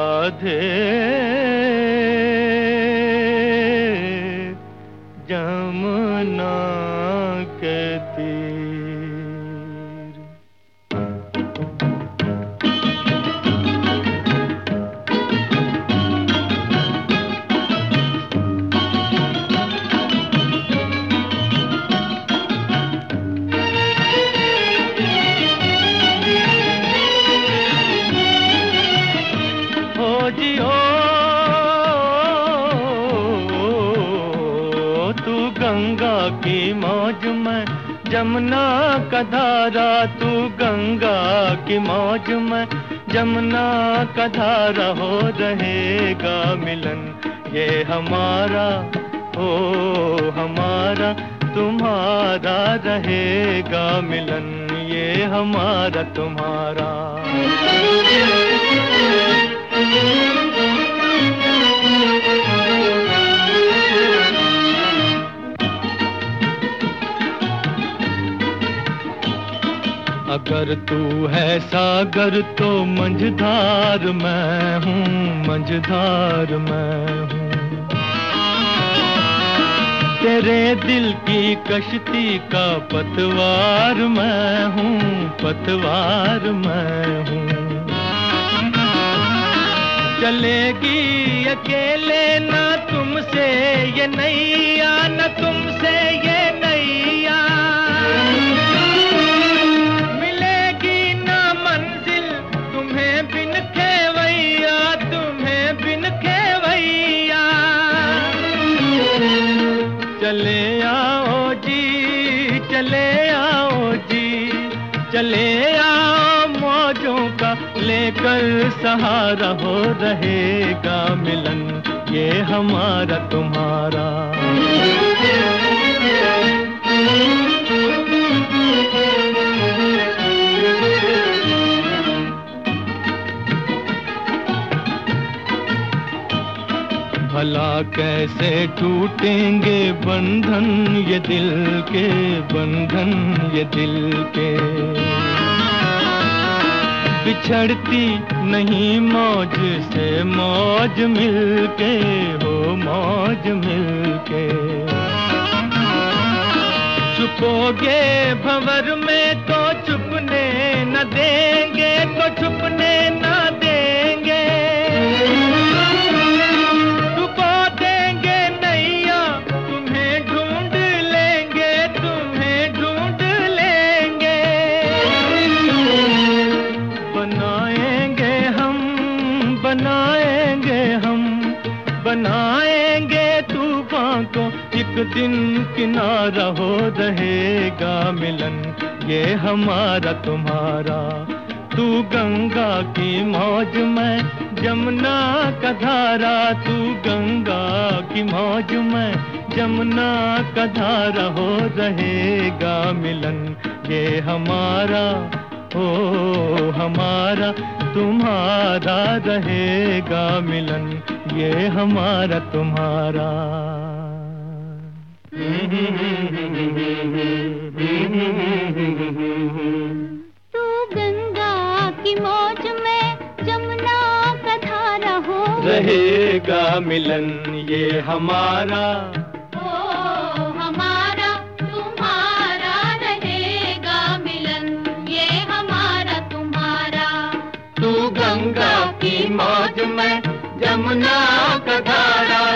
राधे जमुना के तीर। हो जियो तू गंगा की मौज में, जमुना का धारा, तू गंगा की मौज में, जमुना का धारा। हो रहेगा मिलन ये हमारा, ओ हमारा तुम्हारा, रहेगा मिलन ये हमारा तुम्हारा। अगर तू है सागर तो मंझधार मैं हूँ, मंझधार मैं हूँ। तेरे दिल की कश्ती का पतवार मैं हूँ, पतवार मैं हूँ। चलेगी अकेले ना तुमसे ये नैया, न तुमसे ये नैया। मिलेगी ना मंजिल तुम्हें बिन खेवैया, तुम्हें बिन खेवैया। चले आओ जी, चले आओ जी, चले आओ मौजों का लेकर सहारा। हो रहेगा मिलन ये हमारा तुम्हारा। भला कैसे टूटेंगे बंधन ये दिल के, बंधन ये दिल के। बिछड़ती नहीं मौज से मौज मिलके, हो मौज मिलके। छुपोगे भंवर में तो छुपने न देंगे, तो छुपने न देंगे। डुबो देंगे नैया तुम्हें ढूंढ लेंगे, तुम्हें ढूंढ लेंगे। बनाएंगे हम, बनाएंगे हम, बनाएंगे तूफान को एक दिन किनारा। हो रहेगा मिलन ये हमारा तुम्हारा। तू गंगा की मौज में, जमुना का धारा, तू गंगा की मौज में, जमुना का धारा। हो रहेगा मिलन ये हमारा, ओ हमारा तुम्हारा, रहेगा मिलन ये हमारा तुम्हारा। तू गंगा की मौज में, जमुना का धारा। हो रहेगा मिलन ये हमारा, ओ हमारा तुम्हारा, रहेगा मिलन ये हमारा तुम्हारा। तू गंगा की मौज में, जमुना का धारा,